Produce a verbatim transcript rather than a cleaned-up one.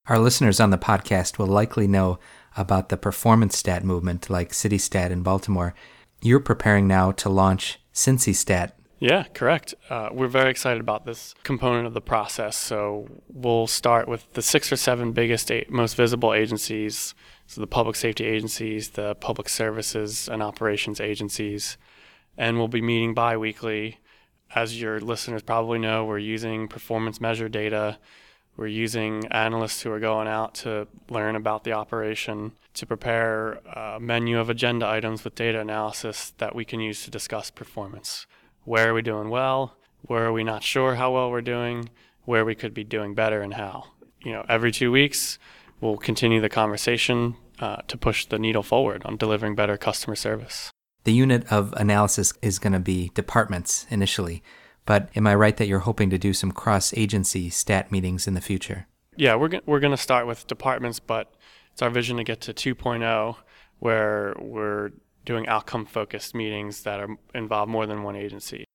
Our listeners on the podcast will likely know about the performance stat movement like CityStat in Baltimore. You're preparing now to launch CincyStat. Yeah, correct. Uh, we're very excited about this component of the process. So we'll start with the six or seven biggest, a- most visible agencies. So the public safety agencies, the public services and operations agencies. And we'll be meeting bi-weekly. As your listeners probably know, we're using performance measure data. We're using analysts who are going out to learn about the operation to prepare a menu of agenda items with data analysis that we can use to discuss performance. Where are we doing well? Where are we not sure how well we're doing? Where we could be doing better and how? You know, every two weeks, we'll continue the conversation uh, to push the needle forward on delivering better customer service. The unit of analysis is going to be departments initially, but am I right that you're hoping to do some cross-agency stat meetings in the future? Yeah, we're go- we're going to start with departments, but it's our vision to get to two point oh, where we're doing outcome-focused meetings that are involve more than one agency.